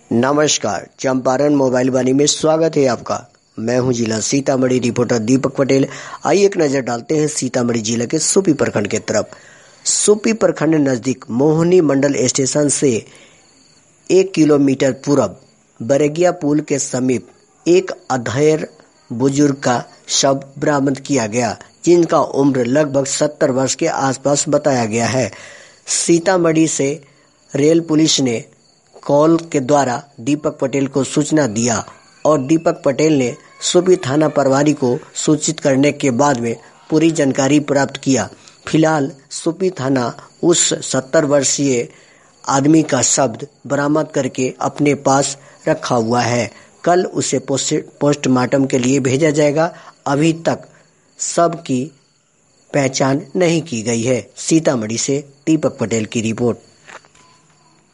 नमस्कार, चंपारण मोबाइल वाणी में स्वागत है आपका। मैं हूं जिला सीतामढ़ी रिपोर्टर दीपक पटेल। आइए एक नजर डालते हैं सीतामढ़ी जिले के सुपी प्रखंड के तरफ। सुपी प्रखंड नजदीक मोहनी मंडल स्टेशन से 1 किलोमीटर पूर्व बरेगिया पुल के समीप एक अधेड़ बुजुर्ग का शव बरामद किया गया, जिनका उम्र लगभग 70 वर्ष के आसपास बताया गया है। सीतामढ़ी से रेल पुलिस ने कॉल के द्वारा दीपक पटेल को सूचना दिया और दीपक पटेल ने सुपी थाना प्रभारी को सूचित करने के बाद में पूरी जानकारी प्राप्त किया। फिलहाल सुपी थाना उस 70 वर्षीय आदमी का शव बरामद करके अपने पास रखा हुआ है। कल उसे पोस्टमार्टम के लिए भेजा जाएगा। अभी तक शव की पहचान नहीं की गई है। सीतामढ़ी से दीपक पटेल की रिपोर्ट।